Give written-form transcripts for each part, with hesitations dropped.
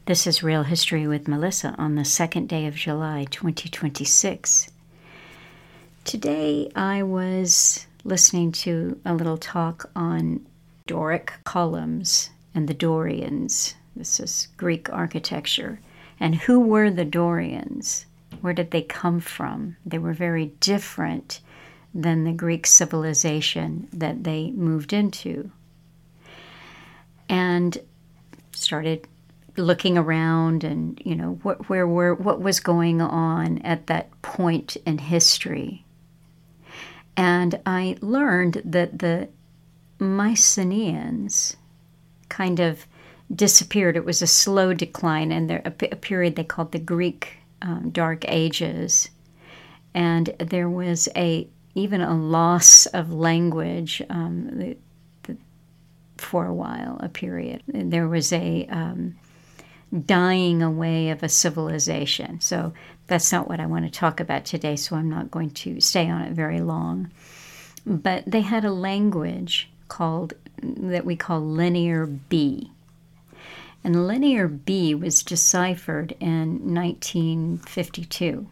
This is Real History with Melissa on the second day of July, 2026. Today I was listening to a little talk on Doric columns and the Dorians. This is Greek architecture. And who were the Dorians? Where did they come from? They were very different than the Greek civilization that they moved into. And started looking around and, what was going on at that point in history. And I learned that the Mycenaeans kind of disappeared. It was a slow decline, and a period they called the Greek Dark Ages. And there was even a loss of language for a while, a period. There was a dying away of a civilization. So that's not what I want to talk about today, so I'm not going to stay on it very long. But they had a language that we call Linear B. And Linear B was deciphered in 1952.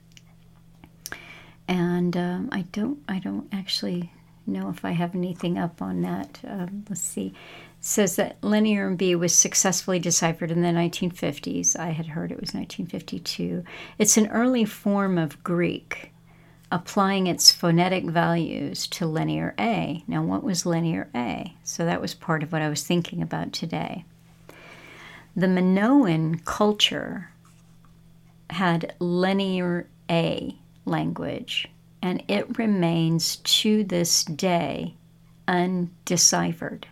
And I don't actually know if I have anything up on that. Let's see. It says that Linear B was successfully deciphered in the 1950s. I had heard it was 1952. It's an early form of Greek, applying its phonetic values to Linear A. Now, what was Linear A? So that was part of what I was thinking about today. The Minoan culture had Linear A language, and it remains to this day undeciphered.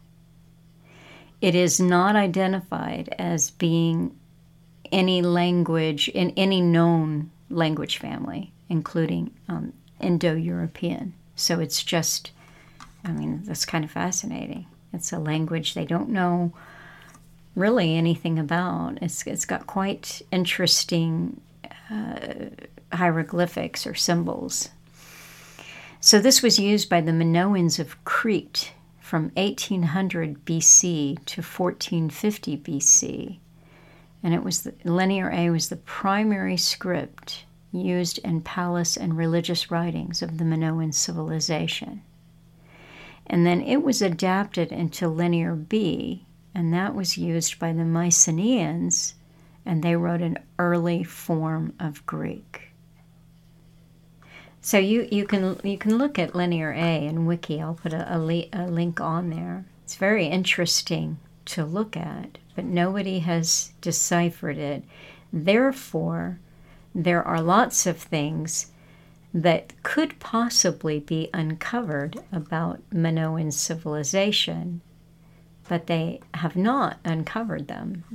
It is not identified as being any language in any known language family, including Indo-European. So it's just, that's kind of fascinating. It's a language they don't know really anything about. It's got quite interesting hieroglyphics or symbols. So this was used by the Minoans of Crete from 1800 BC to 1450 BC. And Linear A was the primary script used in palace and religious writings of the Minoan civilization. And then it was adapted into Linear B, and that was used by the Mycenaeans, and they wrote an early form of Greek. So you can look at Linear A in Wiki. I'll put a link on there. It's very interesting to look at, but nobody has deciphered it. Therefore, there are lots of things that could possibly be uncovered about Minoan civilization, but they have not uncovered them.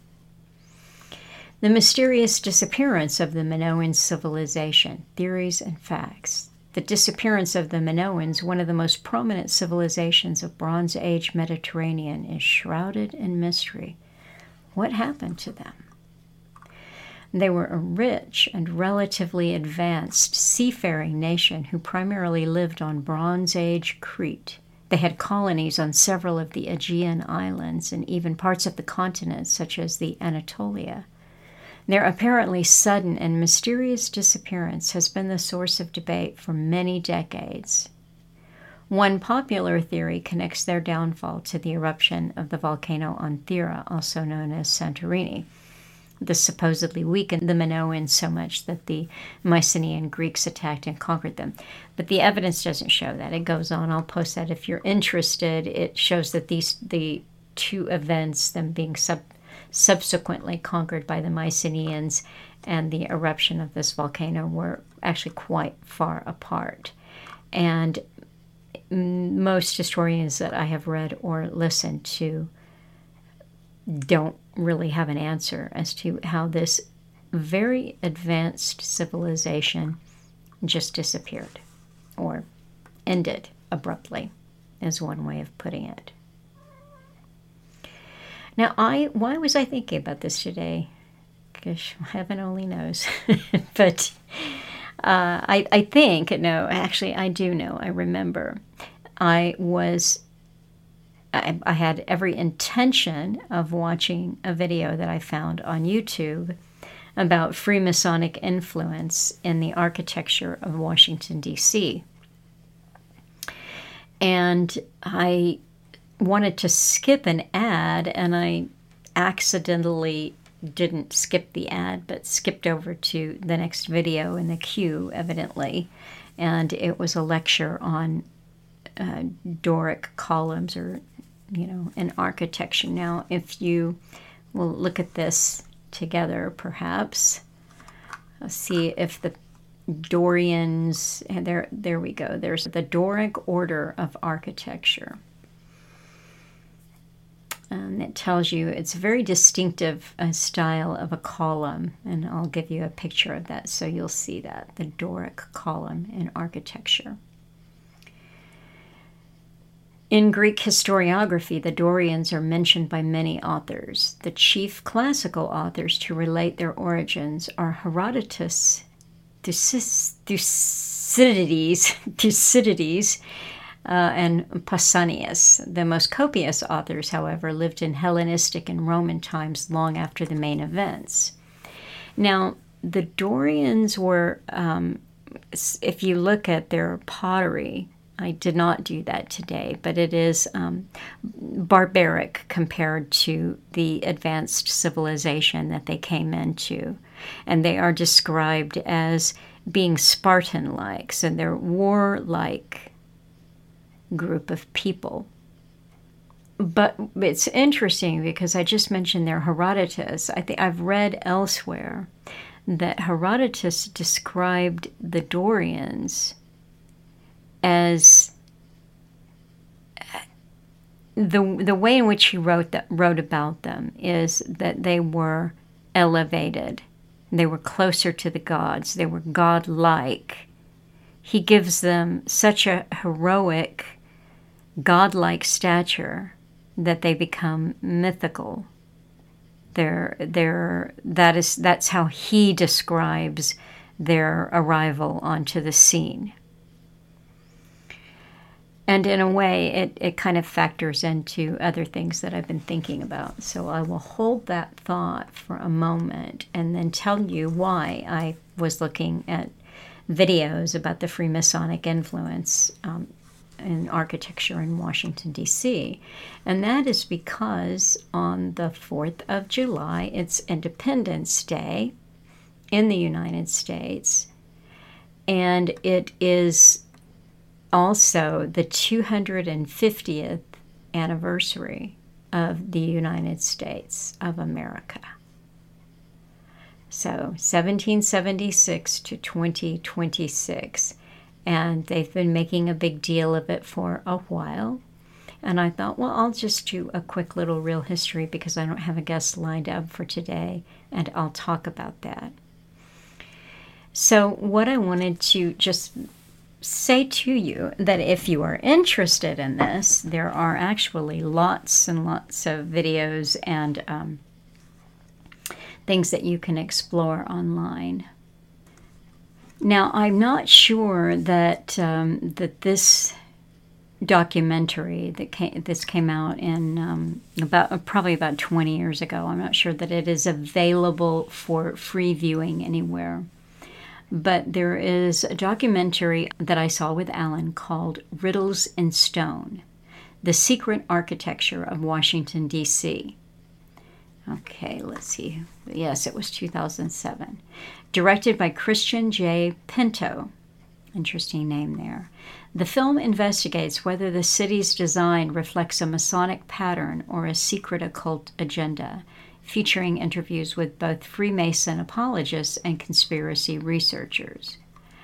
The mysterious disappearance of the Minoan civilization, theories and facts. The disappearance of the Minoans, one of the most prominent civilizations of Bronze Age Mediterranean, is shrouded in mystery. What happened to them? They were a rich and relatively advanced seafaring nation who primarily lived on Bronze Age Crete. They had colonies on several of the Aegean islands and even parts of the continent, such as the Anatolia. Their apparently sudden and mysterious disappearance has been the source of debate for many decades. One popular theory connects their downfall to the eruption of the volcano on Thera, also known as Santorini. This supposedly weakened the Minoans so much that the Mycenaean Greeks attacked and conquered them. But the evidence doesn't show that. It goes on. I'll post that if you're interested. It shows that the two events, them being subsequently conquered by the Mycenaeans and the eruption of this volcano, were actually quite far apart. And most historians that I have read or listened to don't really have an answer as to how this very advanced civilization just disappeared or ended abruptly, is one way of putting it. Now, why was I thinking about this today? Gosh, heaven only knows. But I think, no, actually I do know, I remember. I was I had every intention of watching a video that I found on YouTube about Freemasonic influence in the architecture of Washington, D.C. And I wanted to skip an ad, and I accidentally didn't skip the ad, but skipped over to the next video in the queue, evidently. And it was a lecture on Doric columns, or, in architecture. Now, if you will look at this together, perhaps, let's see if the Dorians, and there we go. There's the Doric order of architecture. And it tells you it's a very distinctive style of a column, and I'll give you a picture of that so you'll see that, the Doric column in architecture. In Greek historiography, the Dorians are mentioned by many authors. The chief classical authors to relate their origins are Herodotus, Thucydides, and Pausanias. The most copious authors, however, lived in Hellenistic and Roman times long after the main events. Now, the Dorians were, if you look at their pottery, I did not do that today, but it is barbaric compared to the advanced civilization that they came into. And they are described as being Spartan-like, so they're warlike group of people. But it's interesting because I just mentioned there Herodotus. I think I've read elsewhere that Herodotus described the Dorians as the way in which he wrote about them is that they were elevated. They were closer to the gods. They were godlike. He gives them such a heroic, godlike stature that they become mythical. That's how he describes their arrival onto the scene. And in a way, it kind of factors into other things that I've been thinking about. So I will hold that thought for a moment and then tell you why I was looking at videos about the Freemasonic influence in architecture in Washington, D.C. And that is because on the 4th of July, it's Independence Day in the United States. And it is also the 250th anniversary of the United States of America. So 1776 to 2026. And they've been making a big deal of it for a while. And I thought, well, I'll just do a quick little real history because I don't have a guest lined up for today, and I'll talk about that. So what I wanted to just say to you that if you are interested in this, there are actually lots and lots of videos and things that you can explore online. Now, I'm not sure that that this documentary this came out in probably about 20 years ago. I'm not sure that it is available for free viewing anywhere. But there is a documentary that I saw with Alan called Riddles in Stone, The Secret Architecture of Washington, D.C. Okay, let's see. Yes, it was 2007. Directed by Christian J. Pinto. Interesting name there. The film investigates whether the city's design reflects a Masonic pattern or a secret occult agenda, featuring interviews with both Freemason apologists and conspiracy researchers.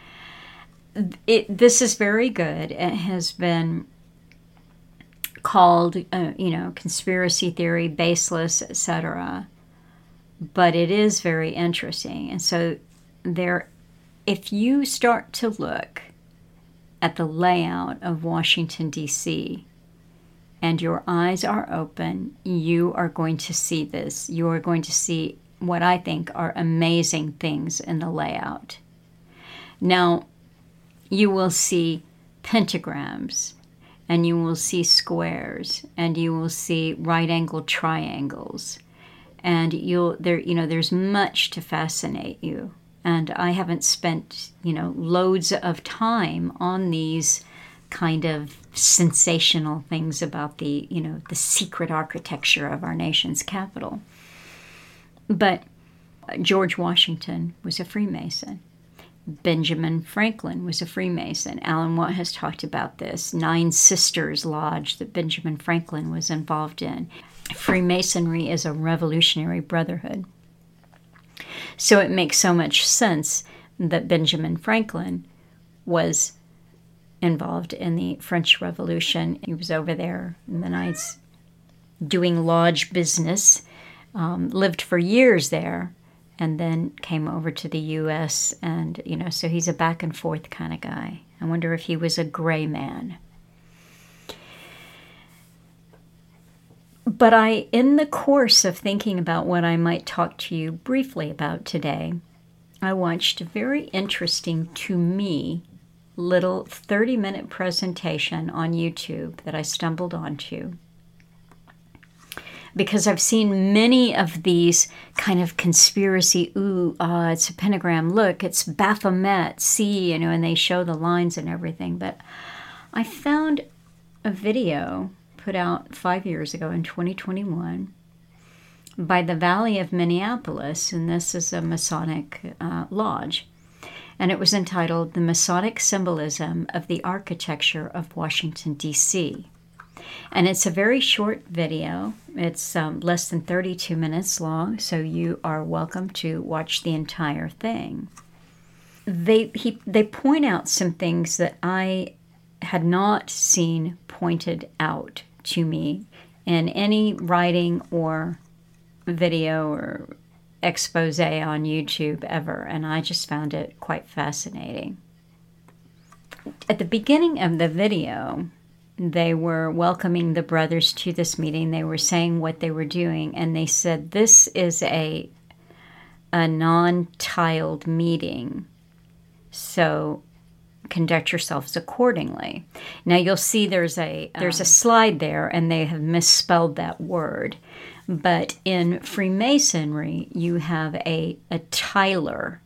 This is very good. It has been called, conspiracy theory, baseless, etc. But it is very interesting. And so if you start to look at the layout of Washington, D.C., and your eyes are open, you are going to see this. You are going to see what I think are amazing things in the layout. Now, you will see pentagrams, and you will see squares, and you will see right-angled triangles, and there's much to fascinate you. And I haven't spent, loads of time on these kind of sensational things about the secret architecture of our nation's capital. But George Washington was a Freemason. Benjamin Franklin was a Freemason. Alan Watt has talked about this Nine Sisters Lodge that Benjamin Franklin was involved in. Freemasonry is a revolutionary brotherhood. So it makes so much sense that Benjamin Franklin was involved in the French Revolution. He was over there in the Knights doing lodge business, lived for years there, and then came over to the U.S. And, so he's a back and forth kind of guy. I wonder if he was a gray man. But in the course of thinking about what I might talk to you briefly about today, I watched a very interesting, to me, little 30-minute presentation on YouTube that I stumbled onto. Because I've seen many of these kind of conspiracy, it's a pentagram, look, it's Baphomet, see, and they show the lines and everything. But I found a video put out 5 years ago in 2021 by the Valley of Minneapolis, and this is a Masonic lodge. And it was entitled The Masonic Symbolism of the Architecture of Washington, D.C. And it's a very short video. It's less than 32 minutes long, so you are welcome to watch the entire thing. They point out some things that I had not seen pointed out to me in any writing or video or expose on YouTube ever, and I just found it quite fascinating. At the beginning of the video, they were welcoming the brothers to this meeting. They were saying what they were doing, and they said, this is a non-tiled meeting, so conduct yourselves accordingly. Now you'll see there's a slide there, and they have misspelled that word. But in Freemasonry, you have a tiler.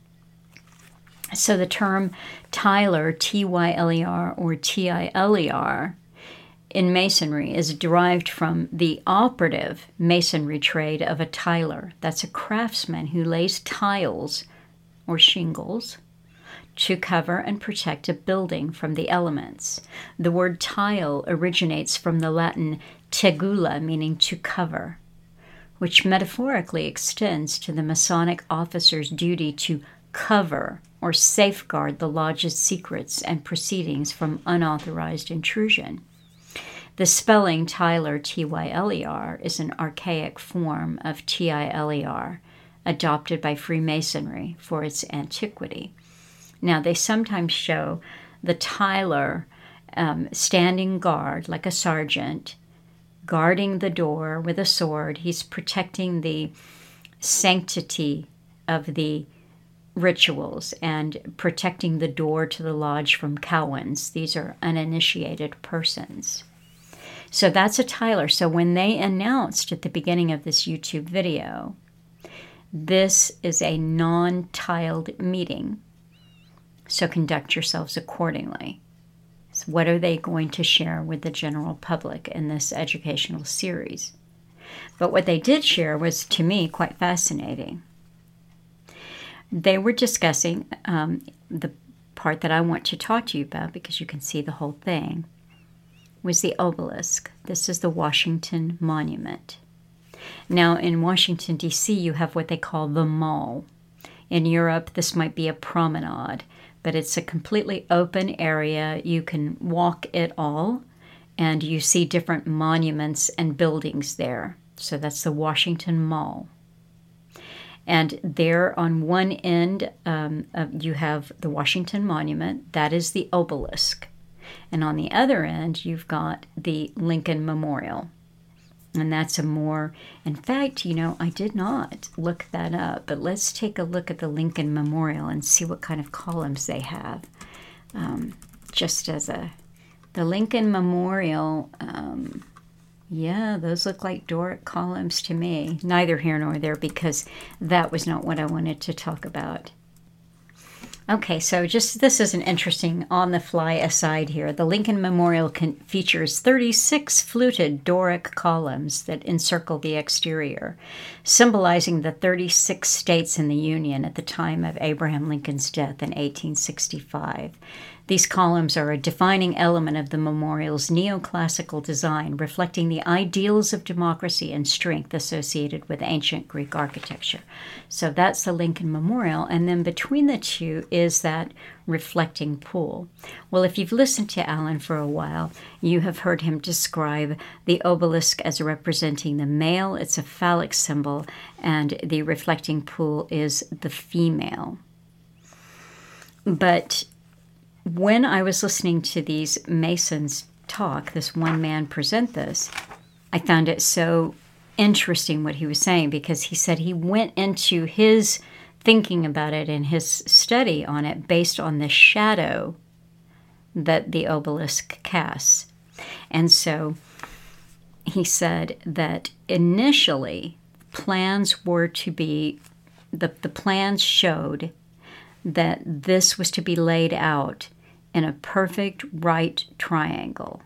So the term tiler, T-Y-L-E-R or T-I-L-E-R, in Masonry is derived from the operative Masonry trade of a tiler. That's a craftsman who lays tiles or shingles to cover and protect a building from the elements. The word tile originates from the Latin tegula, meaning to cover, which metaphorically extends to the Masonic officer's duty to cover or safeguard the lodge's secrets and proceedings from unauthorized intrusion. The spelling Tyler, T-Y-L-E-R, is an archaic form of T-I-L-E-R, adopted by Freemasonry for its antiquity. Now, they sometimes show the Tyler standing guard, like a sergeant, guarding the door with a sword. He's protecting the sanctity of the rituals and protecting the door to the lodge from Cowans. These are uninitiated persons. So that's a tiler. So when they announced at the beginning of this YouTube video, this is a non-tiled meeting, so conduct yourselves accordingly. So what are they going to share with the general public in this educational series? But what they did share was, to me, quite fascinating. They were discussing the part that I want to talk to you about, because you can see the whole thing, was the obelisk. This is the Washington Monument. Now, in Washington, D.C., you have what they call the Mall. In Europe, this might be a promenade, but it's a completely open area. You can walk it all, and you see different monuments and buildings there. So that's the Washington Mall. And there on one end, you have the Washington Monument. That is the obelisk. And on the other end, you've got the Lincoln Memorial. And that's a more, in fact, I did not look that up, but let's take a look at the Lincoln Memorial and see what kind of columns they have, just as a The Lincoln Memorial, yeah, those look like Doric columns to me. Neither here nor there, because that was not what I wanted to talk about. Okay, so just this is an interesting on-the-fly aside here. The Lincoln Memorial features 36 fluted Doric columns that encircle the exterior, symbolizing the 36 states in the Union at the time of Abraham Lincoln's death in 1865. These columns are a defining element of the memorial's neoclassical design, reflecting the ideals of democracy and strength associated with ancient Greek architecture. So that's the Lincoln Memorial, and then between the two is that reflecting pool. Well, if you've listened to Alan for a while, you have heard him describe the obelisk as representing the male. It's a phallic symbol, and the reflecting pool is the female. But when I was listening to these Masons talk, this one man present this, I found it so interesting what he was saying, because he said he went into his thinking about it and his study on it based on the shadow that the obelisk casts. And so he said that initially plans were to be, the plans showed that this was to be laid out in a perfect right triangle.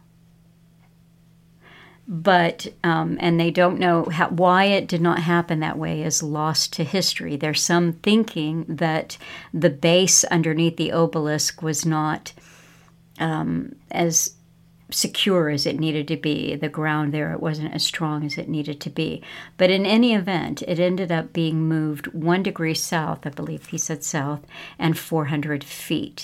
But, and they don't know why it did not happen that way is lost to history. There's some thinking that the base underneath the obelisk was not as secure as it needed to be. The ground there, it wasn't as strong as it needed to be. But in any event, it ended up being moved 1 degree south, I believe he said south, and 400 feet.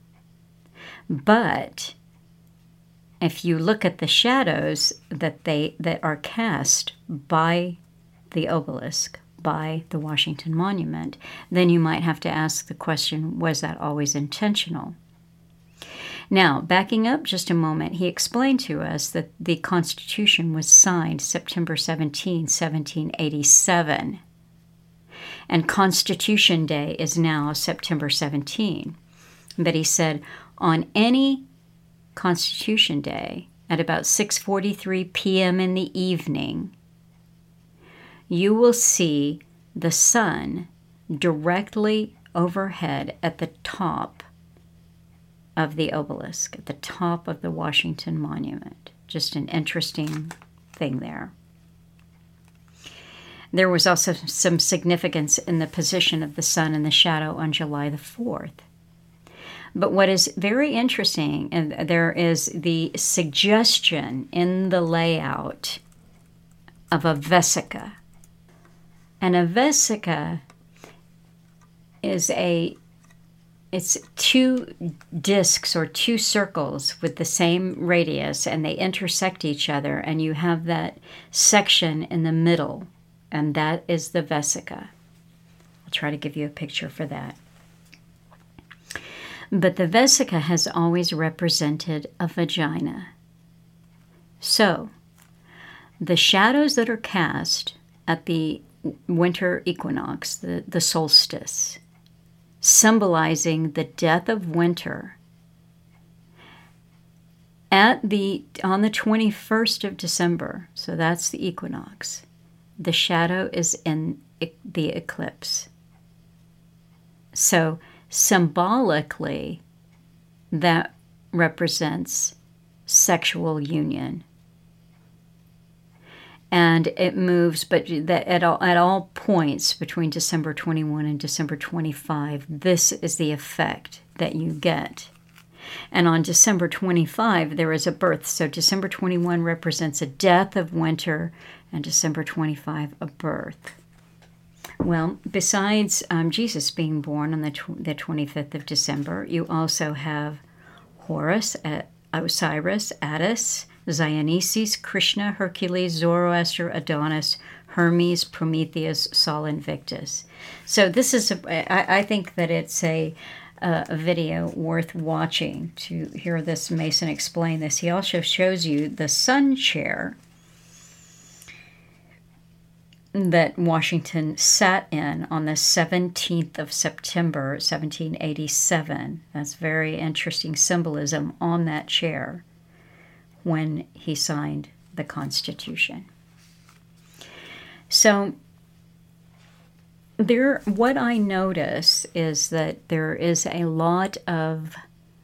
But if you look at the shadows that are cast by the obelisk, by the Washington Monument, then you might have to ask the question, was that always intentional? Now, backing up just a moment, he explained to us that the Constitution was signed September 17, 1787, and Constitution Day is now September 17. But he said, on any Constitution Day at about 6:43 p.m. in the evening, you will see the sun directly overhead at the top of the obelisk, at the top of the Washington Monument. Just an interesting thing there. There was also some significance in the position of the sun in the shadow on July the 4th. But what is very interesting, and there is the suggestion in the layout of a vesica. And a vesica is it's two discs or two circles with the same radius, and they intersect each other, and you have that section in the middle, and that is the vesica. I'll try to give you a picture for that. But the vesica has always represented a vagina. So, the shadows that are cast at the winter equinox, the solstice, symbolizing the death of winter, on the 21st of December, so that's the equinox, the shadow is in the eclipse. So, symbolically, that represents sexual union. And it moves, but that at all points between December 21 and December 25, this is the effect that you get. And on December 25, there is a birth. So December 21 represents a death of winter, and December 25, a birth. Well, besides Jesus being born on the 25th of December, you also have Horus, Osiris, Attis, Dionysus, Krishna, Hercules, Zoroaster, Adonis, Hermes, Prometheus, Sol Invictus. So this is, I think that it's a video worth watching to hear this Mason explain this. He also shows you the sun chair that Washington sat in on the 17th of September, 1787. That's very interesting symbolism on that chair. when he signed the Constitution. So what I notice is that there is a lot of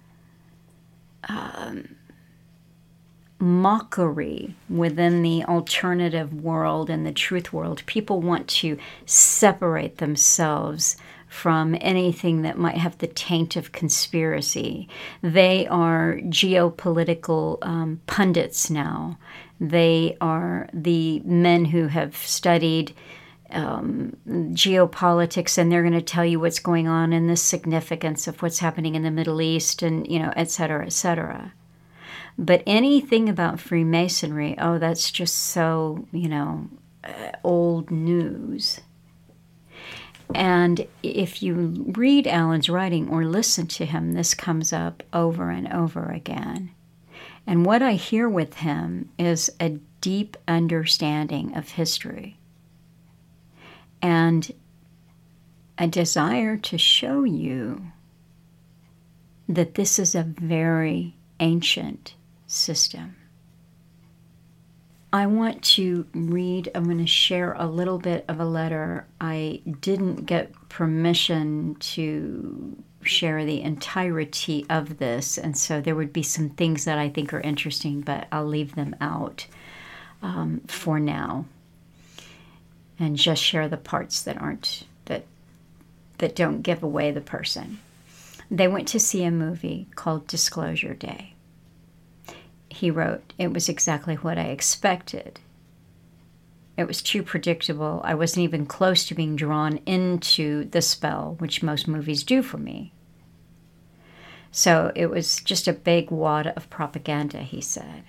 mockery within the alternative world and the truth world. People want to separate themselves from anything that might have the taint of conspiracy. They are geopolitical pundits now. They are the men who have studied geopolitics, and they're going to tell you what's going on and the significance of what's happening in the Middle East, and et cetera, et cetera. But anything about Freemasonry, that's just so old news. And if you read Alan's writing or listen to him, this comes up over and over again. And what I hear with him is a deep understanding of history and a desire to show you that this is a very ancient system. I want to read, I'm going to share a little bit of a letter. I didn't get permission to share the entirety of this, and so there would be some things that I think are interesting, but I'll leave them out for now, and just share the parts that aren't that don't give away the person. They went to see a movie called Disclosure Day. He wrote, "It was exactly what I expected. It was too predictable. I wasn't even close to being drawn into the spell, which most movies do for me. So it was just a big wad of propaganda," he said.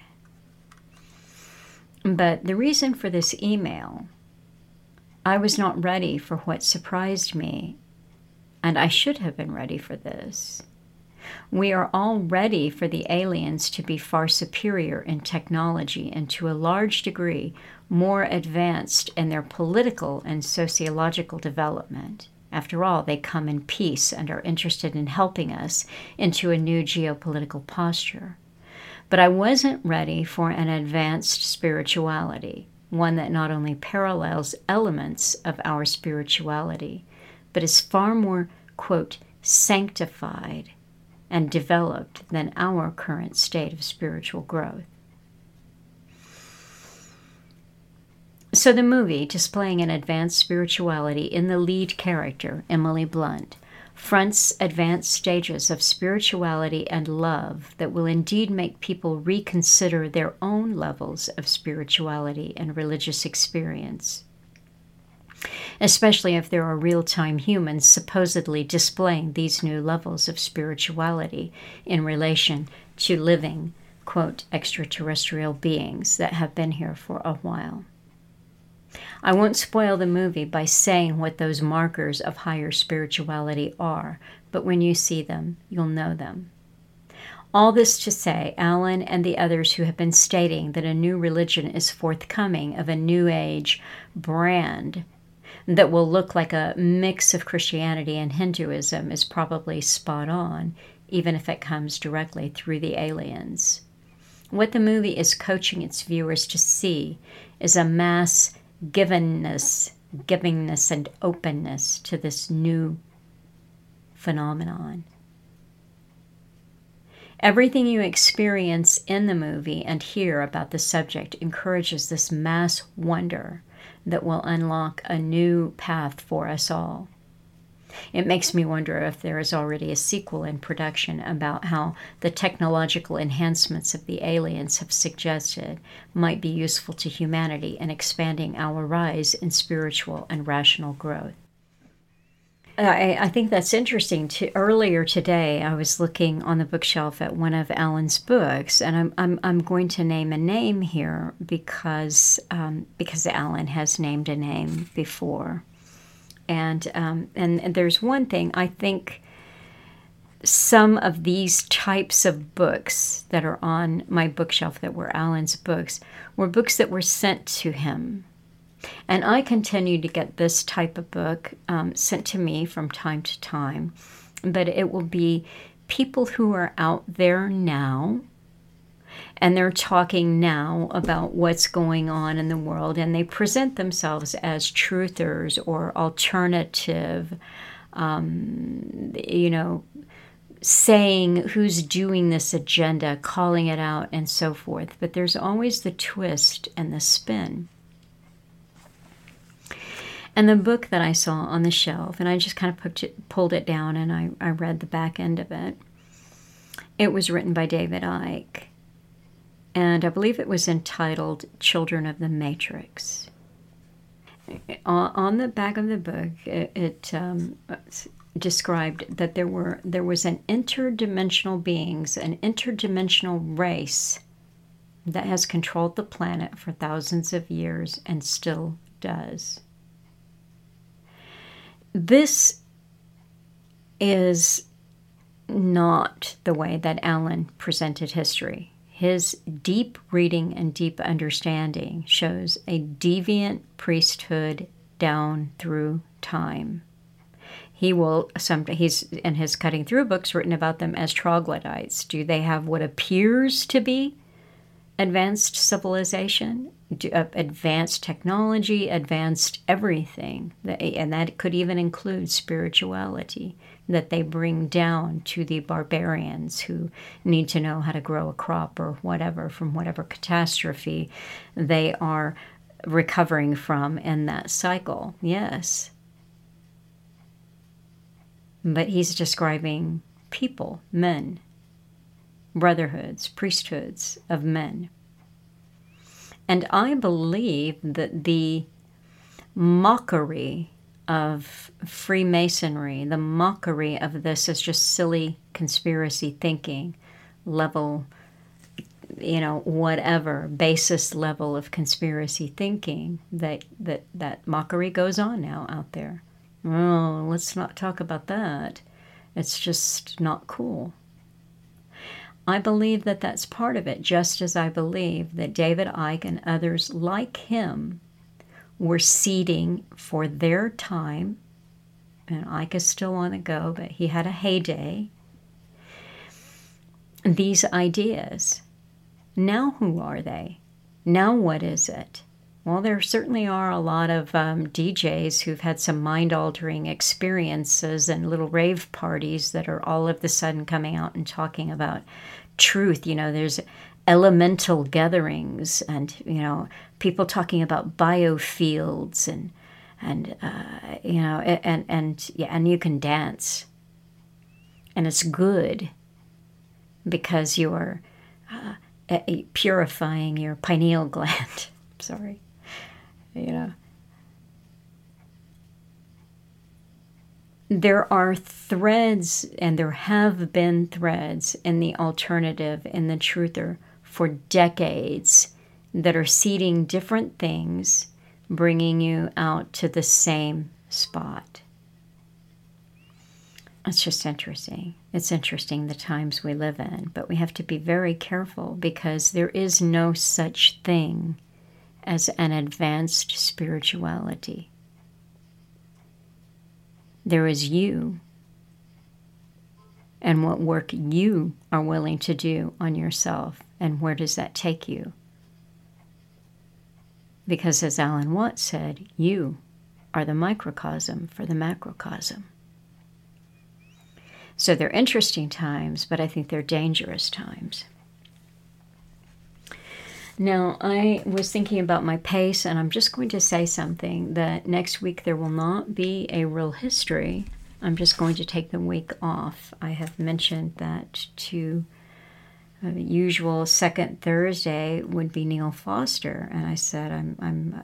But the reason for this email, I was not ready for what surprised me, and I should have been ready for this. We are all ready for the aliens to be far superior in technology and to a large degree more advanced in their political and sociological development. After all, they come in peace and are interested in helping us into a new geopolitical posture. But I wasn't ready for an advanced spirituality, one that not only parallels elements of our spirituality, but is far more, quote, sanctified and developed than our current state of spiritual growth. So the movie, displaying an advanced spirituality in the lead character, Emily Blunt, fronts advanced stages of spirituality and love that will indeed make people reconsider their own levels of spirituality and religious experience, especially if there are real-time humans supposedly displaying these new levels of spirituality in relation to living, quote, extraterrestrial beings that have been here for a while. I won't spoil the movie by saying what those markers of higher spirituality are, but when you see them, you'll know them. All this to say, Alan and the others who have been stating that a new religion is forthcoming of a New Age brand that will look like a mix of Christianity and Hinduism is probably spot on, even if it comes directly through the aliens. What the movie is coaching its viewers to see is a mass givingness and openness to this new phenomenon. Everything you experience in the movie and hear about the subject encourages this mass wonder that will unlock a new path for us all. It makes me wonder if there is already a sequel in production about how the technological enhancements of the aliens have suggested might be useful to humanity in expanding our rise in spiritual and rational growth. I think that's interesting. Earlier today, I was looking on the bookshelf at one of Alan's books, and I'm going to name a name here because Alan has named a name before, and there's one thing I think. Some of these types of books that are on my bookshelf that were Alan's books were books that were sent to him. And I continue to get this type of book sent to me from time to time. But it will be people who are out there now And they're talking now about what's going on in the world, and they present themselves as truthers or alternative, saying who's doing this agenda, calling it out, and so forth. But there's always the twist and the spin. And the book that I saw on the shelf, and I just kind of pulled it down, and I read the back end of it. It was written by David Icke, and I believe it was entitled Children of the Matrix. On the back of the book, it described that there was an interdimensional beings, an interdimensional race that has controlled the planet for thousands of years and still does. This is not the way that Alan presented history. His deep reading and deep understanding shows a deviant priesthood down through time. He's in his Cutting Through books written about them as troglodytes. Do they have what appears to be advanced civilization, advanced technology, advanced everything? And that could even include spirituality that they bring down to the barbarians who need to know how to grow a crop or whatever from whatever catastrophe they are recovering from in that cycle. Yes. But he's describing people, men, brotherhoods, priesthoods of men. And I believe that the mockery of Freemasonry, the mockery of this is just silly conspiracy thinking, level, whatever, basis level of conspiracy thinking, that mockery goes on now out there. Oh, let's not talk about that. It's just not cool. I believe that that's part of it, just as I believe that David Icke and others like him were seeding for their time. And Icke is still on the go, but he had a heyday. These ideas. Now who are they? Now what is it? Well, there certainly are a lot of DJs who've had some mind-altering experiences and little rave parties that are all of a sudden coming out and talking about truth. There's elemental gatherings and, people talking about biofields and you can dance. And it's good because you're purifying your pineal gland. Sorry. There are threads, and there have been threads in the alternative, in the truther, for decades that are seeding different things, bringing you out to the same spot. It's just interesting. It's interesting the times we live in, but we have to be very careful because there is no such thing as an advanced spirituality. There is you and what work you are willing to do on yourself, and where does that take you? Because as Alan Watts said, you are the microcosm for the macrocosm. So they're interesting times, but I think they're dangerous times. Now, I was thinking about my pace, and I'm just going to say something that next week there will not be a real history. I'm just going to take the week off. I have mentioned that to the usual second Thursday would be Neil Foster, and I said I'm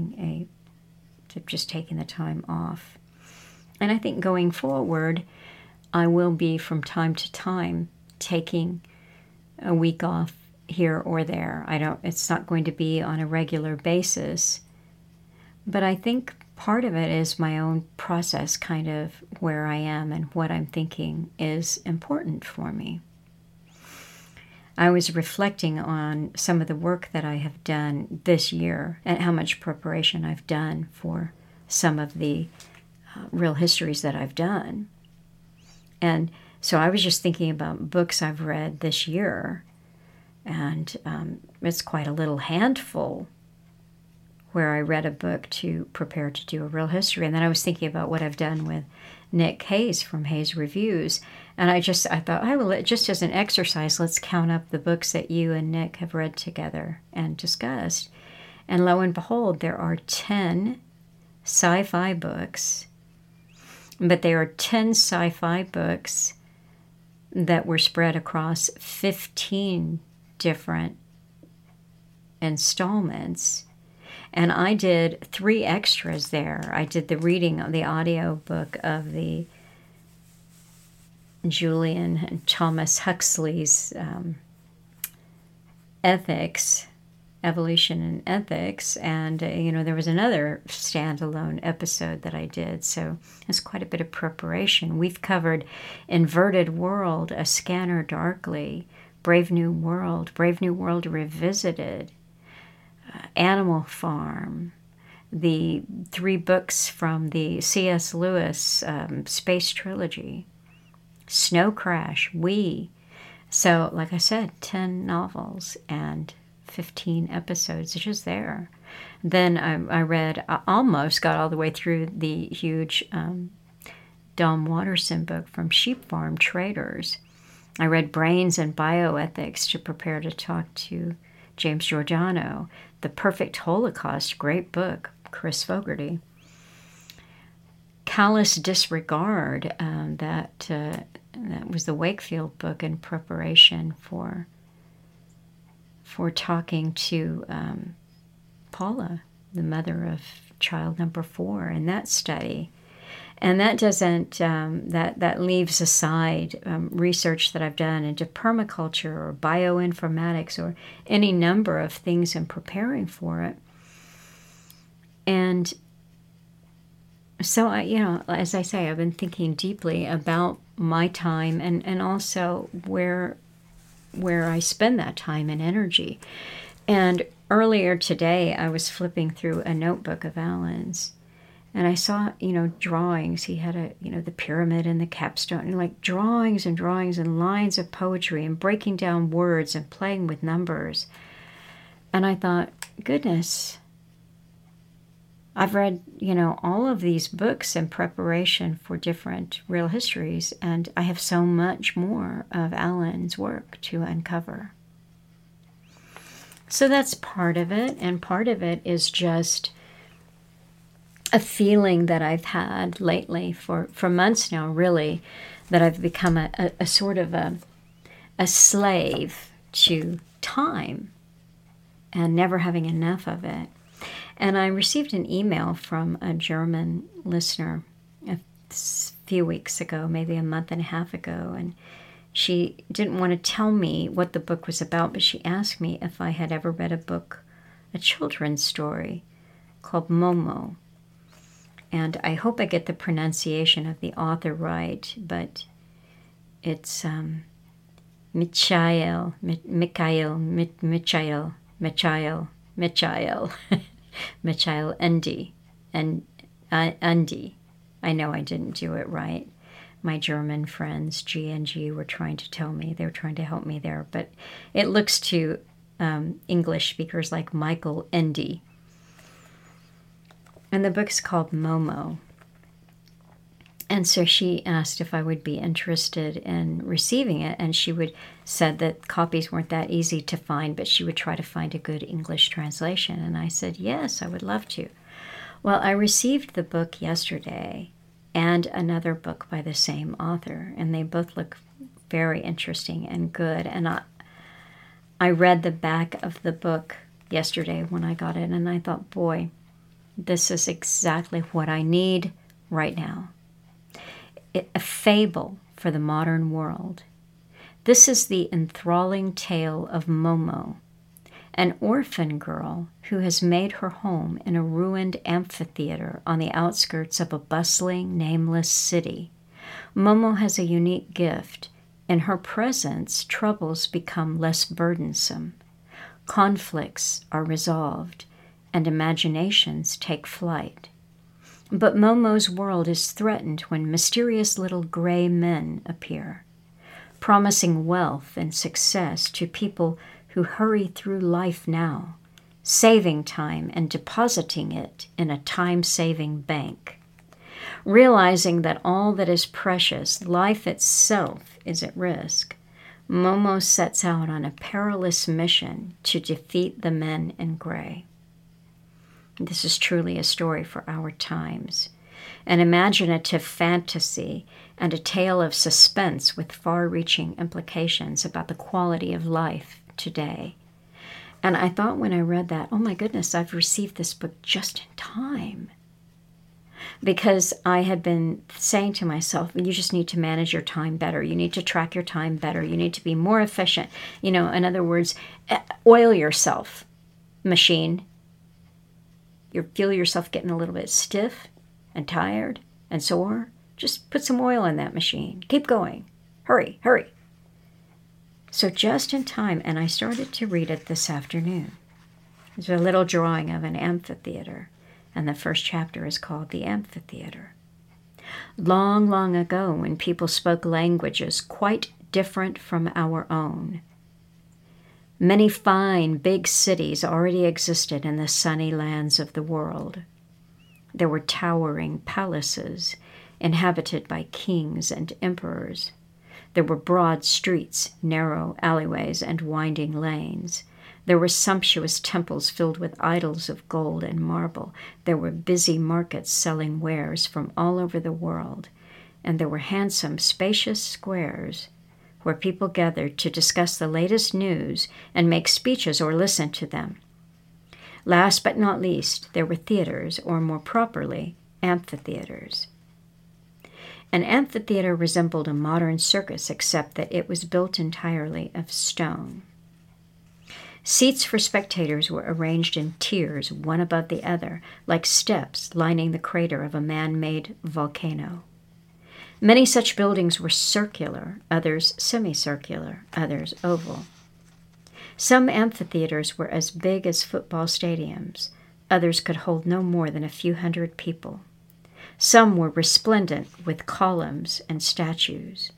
just taking the time off. And I think going forward, I will be from time to time taking a week off here or there. It's not going to be on a regular basis, but I think part of it is my own process, kind of where I am and what I'm thinking is important for me. I was reflecting on some of the work that I have done this year and how much preparation I've done for some of the real histories that I've done. And so I was just thinking about books I've read this year And it's quite a little handful where I read a book to prepare to do a real history. And then I was thinking about what I've done with Nick Hayes from Hayes Reviews. And I thought, well, just as an exercise, let's count up the books that you and Nick have read together and discussed. And lo and behold, there are 10 sci-fi books. But there are 10 sci-fi books that were spread across 15 different installments. And I did 3 extras there. I did the reading of the audio book of the Julian and Thomas Huxley's Ethics, Evolution and Ethics. And, there was another standalone episode that I did. So it's quite a bit of preparation. We've covered Inverted World, A Scanner Darkly, Brave New World Revisited, Animal Farm, the 3 books from the C.S. Lewis Space Trilogy, Snow Crash, So, like I said, 10 novels and 15 episodes just there. Then I almost got all the way through the huge Dom Watterson book from Sheep Farm Traders. I read Brains and Bioethics to prepare to talk to James Giordano. The Perfect Holocaust, great book, Chris Fogarty. Callous Disregard, that was the Wakefield book in preparation for talking to Paula, the mother of child number 4, in that study. And that doesn't, that leaves aside research that I've done into permaculture or bioinformatics or any number of things in preparing for it. And so, as I say, I've been thinking deeply about my time and also where I spend that time and energy. And earlier today, I was flipping through a notebook of Alan's. And I saw, drawings. He had the pyramid and the capstone, and like drawings and lines of poetry and breaking down words and playing with numbers. And I thought, goodness, I've read, all of these books in preparation for different real histories, and I have so much more of Alan's work to uncover. So that's part of it, and part of it is just a feeling that I've had lately for months now, really, that I've become a sort of a slave to time and never having enough of it. And I received an email from a German listener a few weeks ago, maybe a month and a half ago, and she didn't want to tell me what the book was about, but she asked me if I had ever read a children's story called Momo. And I hope I get the pronunciation of the author right, but it's Michael Ende. And Ende. I know I didn't do it right. My German friends, G&G, were trying to tell me. They were trying to help me there. But it looks to English speakers like Michael Ende. And the book's called Momo. And so she asked if I would be interested in receiving it. And she said that copies weren't that easy to find, but she would try to find a good English translation. And I said, yes, I would love to. Well, I received the book yesterday and another book by the same author. And they both look very interesting and good. And I read the back of the book yesterday when I got it. And I thought, boy, this is exactly what I need right now. A fable for the modern world. This is the enthralling tale of Momo, an orphan girl who has made her home in a ruined amphitheater on the outskirts of a bustling, nameless city. Momo has a unique gift. In her presence, troubles become less burdensome. Conflicts are resolved, and imaginations take flight. But Momo's world is threatened when mysterious little gray men appear, promising wealth and success to people who hurry through life now, saving time and depositing it in a time-saving bank. Realizing that all that is precious, life itself, is at risk, Momo sets out on a perilous mission to defeat the men in gray. This is truly a story for our times, an imaginative fantasy and a tale of suspense with far-reaching implications about the quality of life today. And I thought when I read that, oh my goodness, I've received this book just in time. Because I had been saying to myself, you just need to manage your time better. You need to track your time better. You need to be more efficient. In other words, oil yourself, machine. You feel yourself getting a little bit stiff and tired and sore. Just put some oil in that machine. Keep going. Hurry, hurry. So just in time, and I started to read it this afternoon. There's a little drawing of an amphitheater, and the first chapter is called The Amphitheater. Long, long ago, when people spoke languages quite different from our own, many fine, big cities already existed in the sunny lands of the world. There were towering palaces inhabited by kings and emperors. There were broad streets, narrow alleyways, and winding lanes. There were sumptuous temples filled with idols of gold and marble. There were busy markets selling wares from all over the world. And there were handsome, spacious squares where people gathered to discuss the latest news and make speeches or listen to them. Last but not least, there were theaters, or more properly, amphitheaters. An amphitheater resembled a modern circus, except that it was built entirely of stone. Seats for spectators were arranged in tiers, one above the other, like steps lining the crater of a man-made volcano. Many such buildings were circular, others semicircular, others oval. Some amphitheaters were as big as football stadiums. Others could hold no more than a few hundred people. Some were resplendent with columns and statues.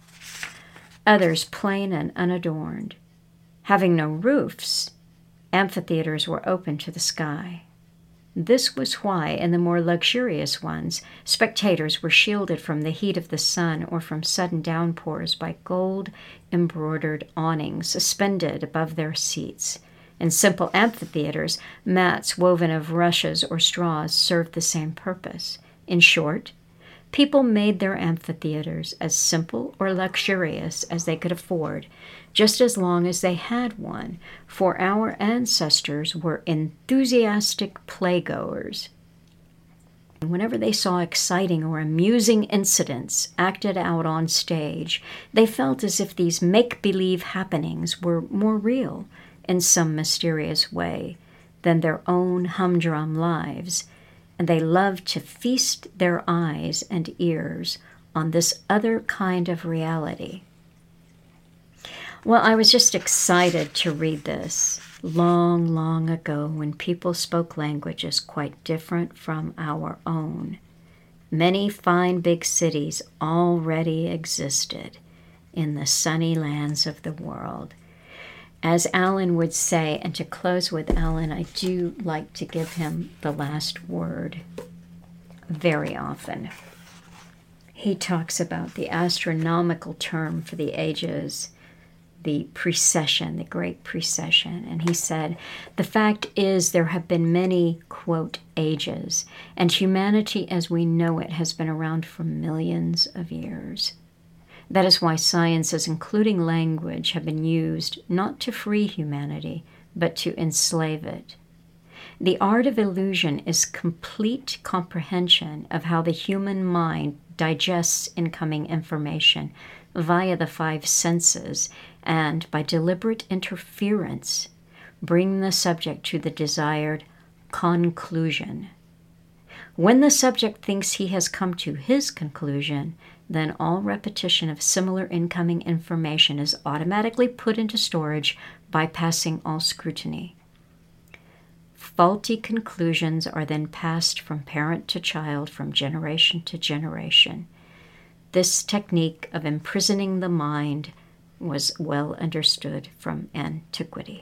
Others plain and unadorned. Having no roofs, amphitheaters were open to the sky. This was why, in the more luxurious ones, spectators were shielded from the heat of the sun or from sudden downpours by gold-embroidered awnings suspended above their seats. In simple amphitheaters, mats woven of rushes or straws served the same purpose. In short, people made their amphitheaters as simple or luxurious as they could afford, just as long as they had one, for our ancestors were enthusiastic playgoers. Whenever they saw exciting or amusing incidents acted out on stage, they felt as if these make-believe happenings were more real in some mysterious way than their own humdrum lives, and they loved to feast their eyes and ears on this other kind of reality. Well, I was just excited to read this. Long, long ago, when people spoke languages quite different from our own, many fine big cities already existed in the sunny lands of the world. As Alan would say, and to close with Alan, I do like to give him the last word very often. He talks about the astronomical term for the ages, the precession, the great precession. And he said, the fact is there have been many, quote, ages, and humanity as we know it has been around for millions of years. That is why sciences, including language, have been used not to free humanity, but to enslave it. The art of illusion is complete comprehension of how the human mind digests incoming information via the five senses and, by deliberate interference, bring the subject to the desired conclusion. When the subject thinks he has come to his conclusion, then all repetition of similar incoming information is automatically put into storage, bypassing all scrutiny. Faulty conclusions are then passed from parent to child, from generation to generation. This technique of imprisoning the mind was well understood from antiquity.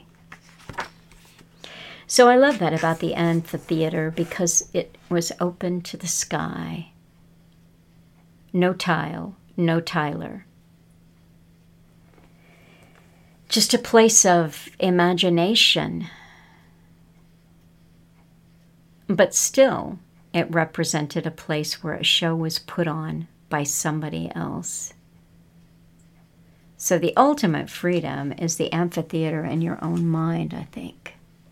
So I love that about the amphitheater because it was open to the sky. No tile, no tiler. Just a place of imagination. But still, it represented a place where a show was put on by somebody else. So the ultimate freedom is the amphitheater in your own mind, I think.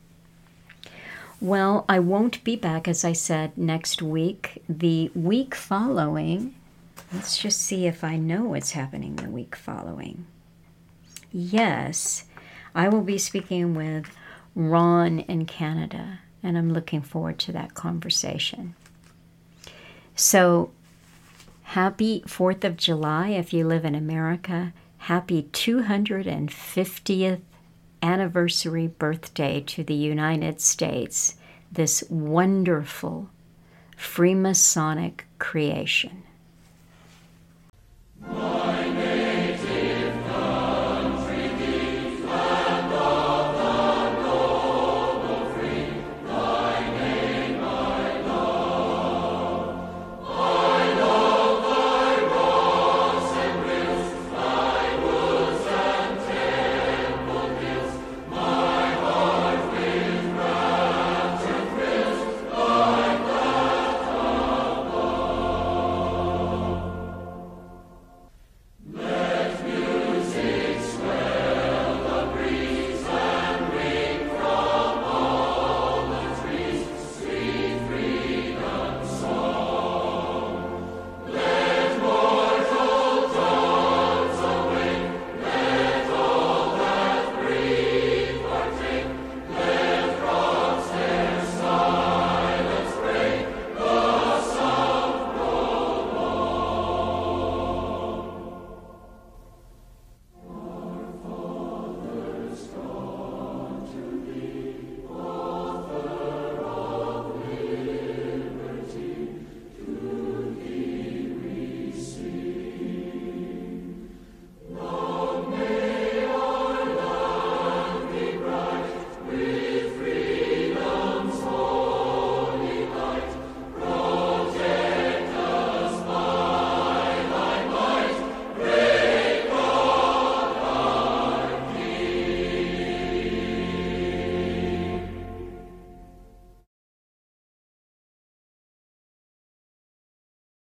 Well, I won't be back, as I said, next week. The week following, let's just see if I know what's happening the week following. Yes, I will be speaking with Ron in Canada, and I'm looking forward to that conversation. So, happy 4th of July if you live in America. Happy 250th anniversary birthday to the United States, this wonderful Freemasonic creation.